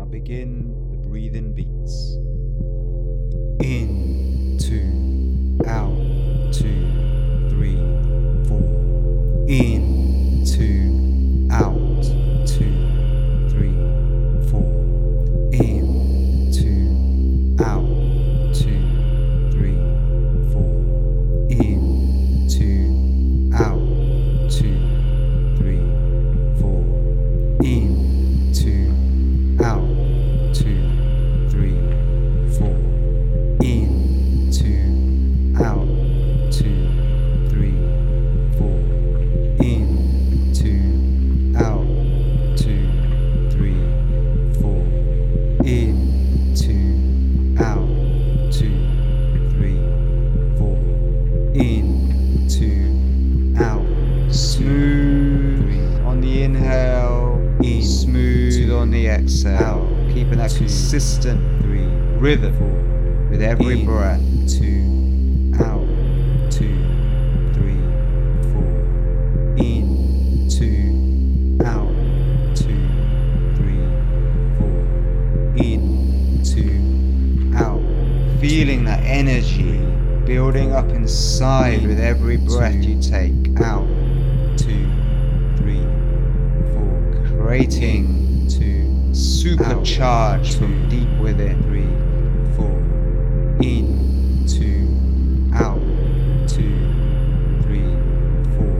begin the breathing beats. In, 2, out, 2, 3, 4. In, 2, out, 2, 3, 4. In, 2, out, 2, 3, 4. In, 2, out, 2, 3, 4. In, 2, out, 2, 3, 4. In, 2, out, 2, 3, 4. In, 2, out, 2, 3, 4. In, 2, out, 2, 3, 4. In, 2, out. Smooth on the inhale, smooth on the exhale. Keeping that consistent rhythm with every breath. 2, out, 2, 3, 4. In, 2, out, 2, 3, 4. In, 2, out. Feeling that energy building up inside with every breath you take. Out, 2, 3, 4. Creating to supercharge from deep within. 3, 4. In, 2, out, 2, 3, 4.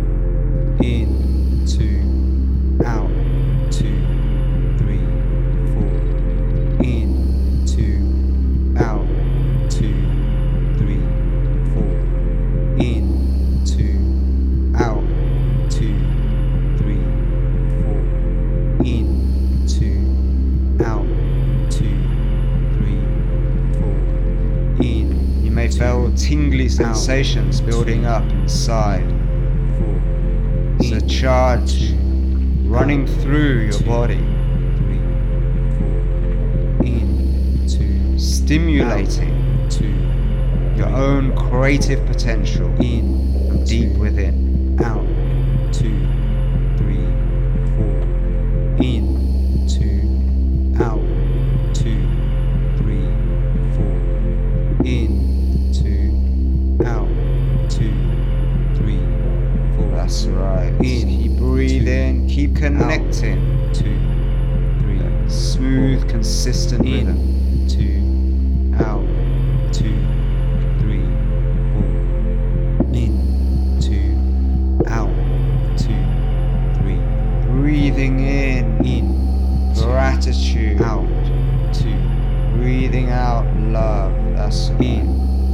In, 2, out, 2, 3, 4. In, 2, out, 2, 3, 4. In, 2, out, 2, 3, 4. In, 2, out, 2, 3, 4. In. You may feel tingly sensations building up inside. 4. It's a charge running through your body. 3, 4. In, 2, stimulating your own creative potential. In, from deep within. Out, 2, 3, 4. In, 2, out, 2, 3, 4. In, 2, out, 2, 3, 4. That's right. In, keep breathing, keep connecting. 2, 3, smooth, consistent rhythm. 2, out, 2, 3, 4. In, 2, out, 2, 3. Breathing in gratitude. Out, 2. Breathing out love. That's in,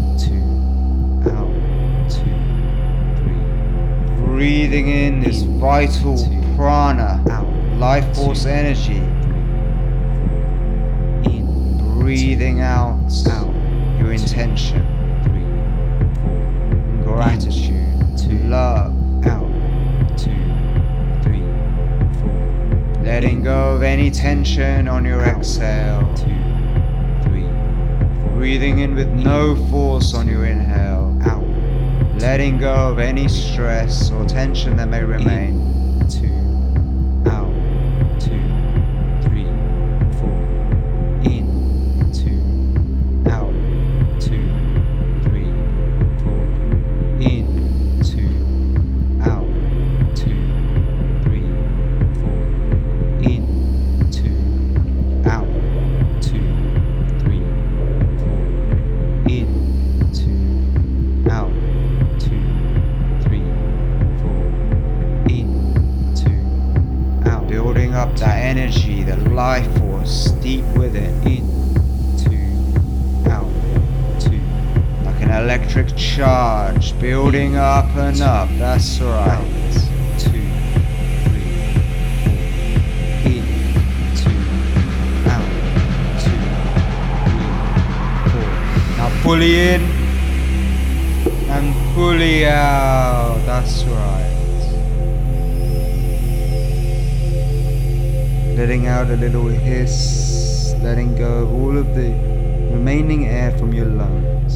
2, out, 2, 3. Breathing in this vital prana, out, life force energy. In, breathing out your intention. 3, 4. Gratitude to love. Out, 2, 3, 4. Letting go of any tension on your exhale. 2, 3, 4. Breathing in with no force on your inhale. Out. Letting go of any stress or tension that may remain. 2, out, 2, 3, 4. In, 2, out, 2, 3, 4. In, 2, out, 2, 3, 4. In, 2, out, 2, 3, 4. In, 2, out, 2, 3, 4. In, 2, out. Building up that energy, the life force deep within. In, 2, out, 2. Like an electric charge, building up and up. That's right. 2, 3, 4. In, 2, out, 2, 3, 4. Now fully in and fully out. That's right. Letting out a little hiss, letting go of all of the remaining air from your lungs.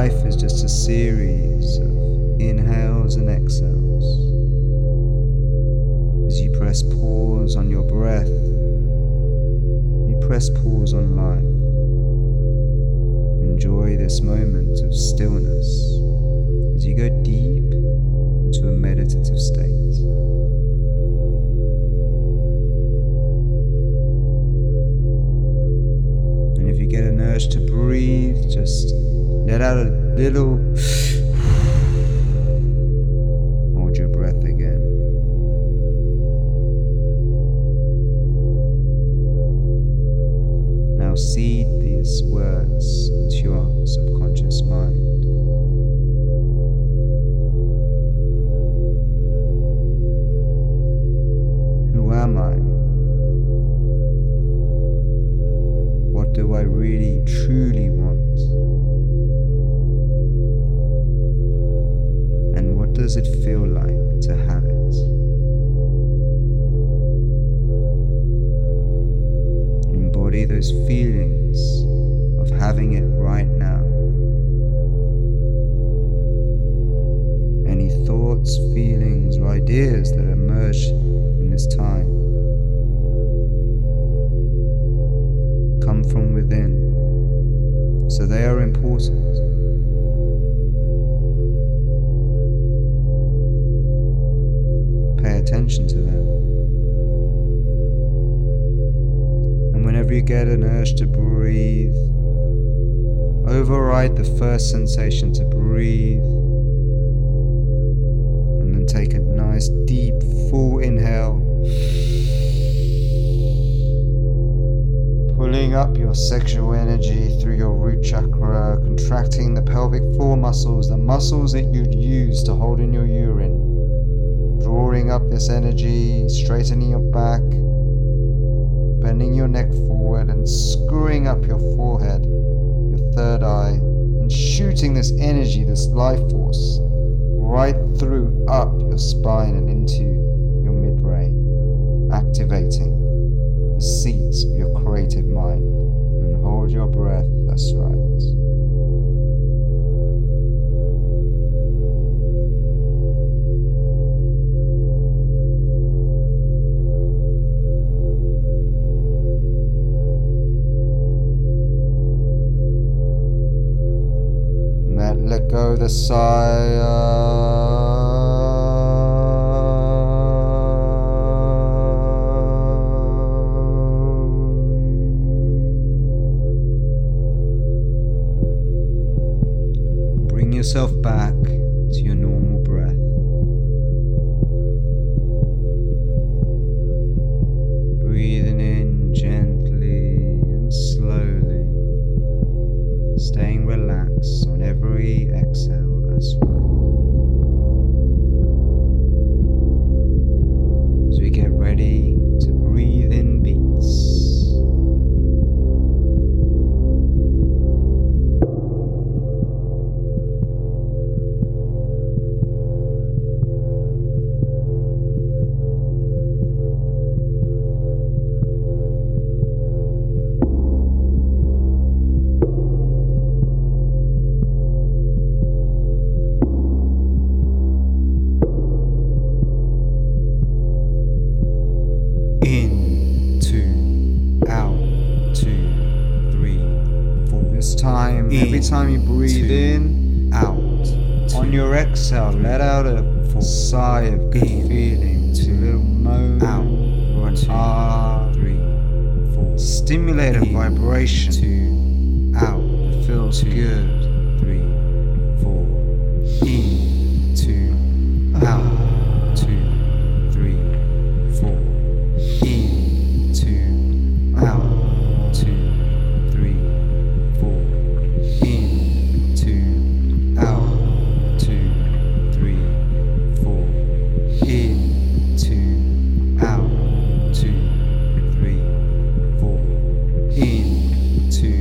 life is just a series of inhales and exhales. As you press pause on your breath, you press pause on life. Enjoy this moment of stillness as you go deep into a meditative state. And if you get an urge to breathe, just let out a little. Hold your breath again. Now seed these words into your subconscious mind. Who am I? What do I really, truly want? And what does it feel like to have it? Embody those feelings of having it right now. Any thoughts, feelings, or ideas that emerge in this time come from within, so they are important. Pay attention to them. And whenever you get an urge to breathe, override the first sensation to breathe, and then take a nice deep full inhale, pulling up your sexual energy through your root chakra, contracting the pelvic floor muscles, the muscles that you'd use to hold in your urine, drawing up this energy, straightening your back, bending your neck forward and screwing up your forehead, your third eye, and shooting this energy, this life force, right through up your spine and into your midbrain, activating the seats of your creative mind. And hold your breath, that's right. Let go the sigh. Bring yourself back to your normal breath. Breathing in gently and slowly, staying relaxed on every exhale, that's right. As we get ready to breathe in beats. In, 2, out, 2, 3, 4. This time, every time you breathe in, out. On your exhale, let out a sigh of good feeling, a little moan, out, or an ah, 3, 4. Stimulate a vibration, 2, out. It feels good, 3, 4. In, 2, out, 2, 3, 4. In, 2, out, 2, 3, 4. In, 2, out, 2, 3, 4. In, 2, out, 2, 3, 4. In, 2,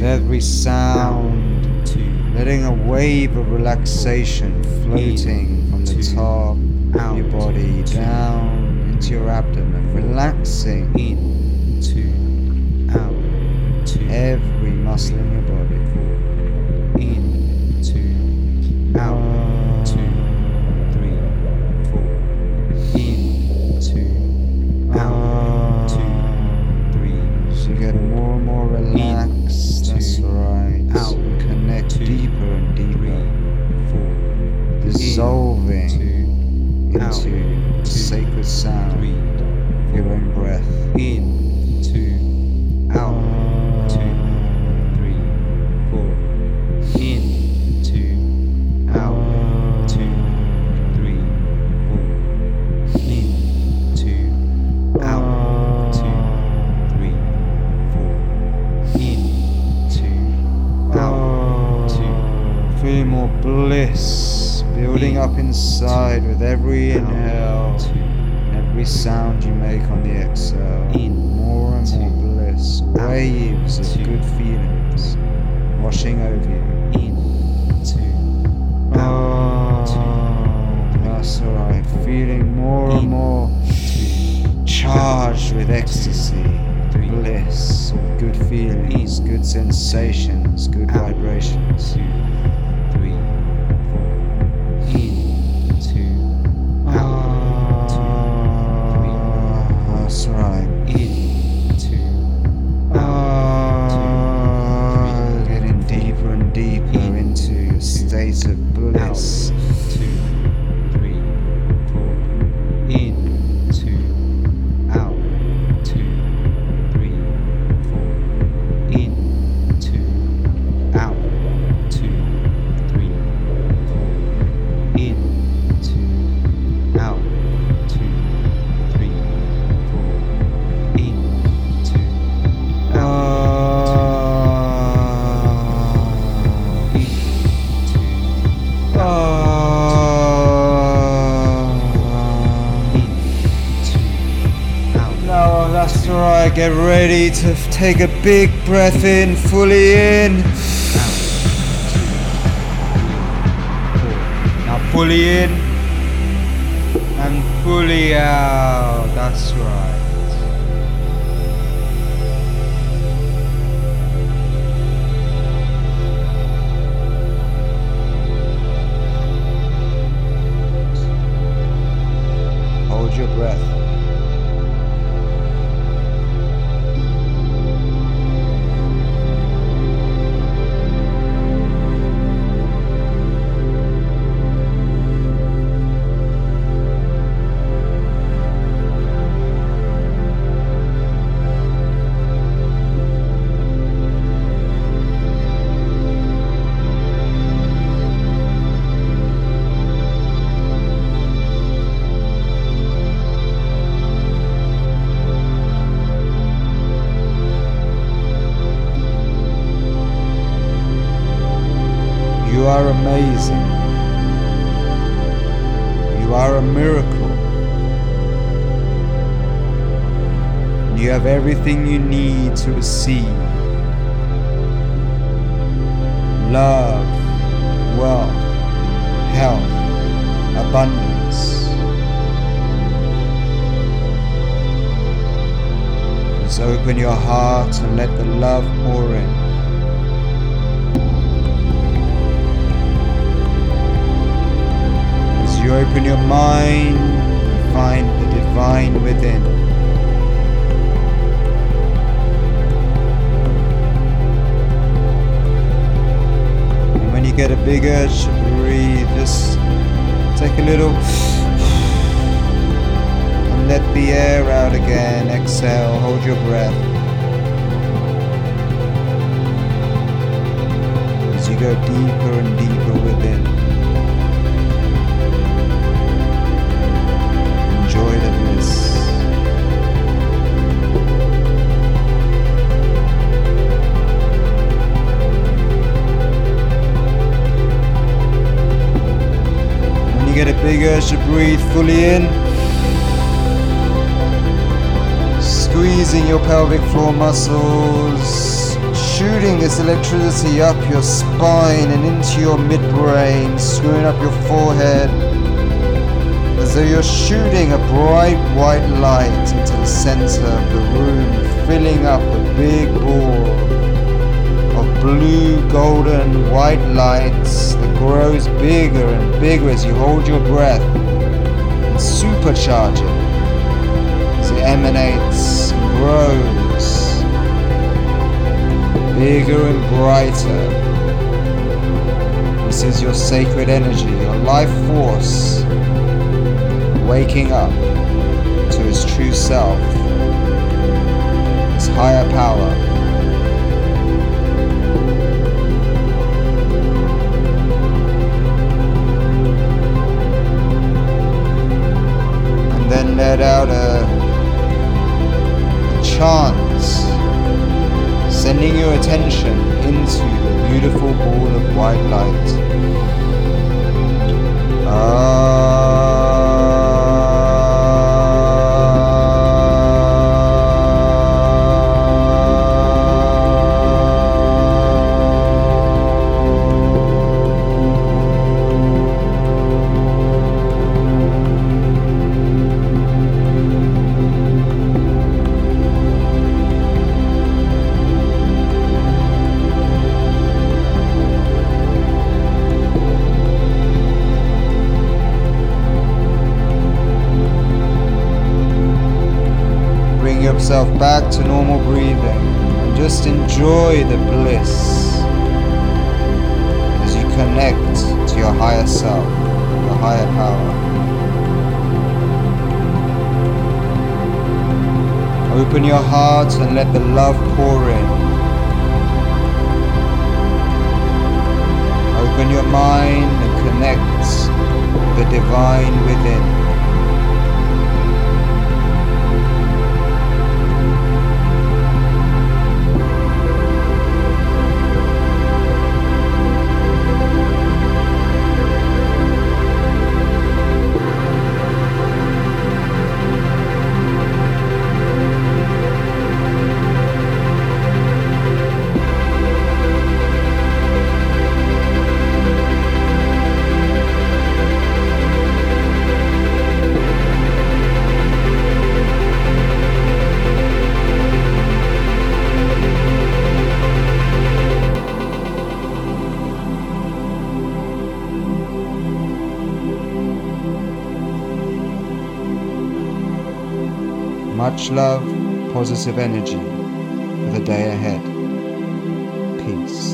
with every sound, letting a wave of relaxation floating from the top of your body down into your abdomen, relaxing in, two, out, two, every muscle in your body, four, in, two, out, two, three, four, in, two, out, two, three. So you get more and more relaxed. That's right. Out, connect deeper and deeper, four, dissolving into the sacred sound of your own breath. In, two, out, two, three, four. In, two, out, two, three, four. In, two, out, two, three, four. In, two, out, two. Feel more bliss building up inside with every inhale, every sound you make on the exhale. More and more bliss, waves of good feelings washing over you. That's alright. Feeling more and more charged with ecstasy, bliss, good feelings, good sensations, good vibrations. That's right. In, two, out, getting deeper and deeper into a state of bliss. Two, three, four. In, two, out, two, three, four. In, two, out, two, three, four. In, two, out. That's right, get ready to take a big breath in, fully in. Now fully in and fully out. That's right. Hold your breath. You are amazing. You are a miracle. You have everything you need to receive. Love, wealth, health, abundance. Just open your heart and let the love pour in. You open your mind and find the divine within. And when you get a big urge to breathe, just take a little and let the air out again. Exhale, hold your breath. As you go deeper and deeper within. Enjoy the bliss. When you get a big urge to breathe fully in, squeezing your pelvic floor muscles, shooting this electricity up your spine and into your midbrain, screwing up your forehead, as though you're shooting a bright white light into the center of the room, filling up a big ball of blue, golden, white lights that grows bigger and bigger as you hold your breath and supercharge it as it emanates and grows bigger and brighter. This is your sacred energy, your life force, waking up to its true self, its higher power. And then let out a chant, sending your attention into the beautiful ball of white light. Yourself back to normal breathing and just enjoy the bliss as you connect to your higher self, your higher power. Open your heart and let the love pour in. Open your mind and connect with the divine within. Much love, positive energy for the day ahead. Peace.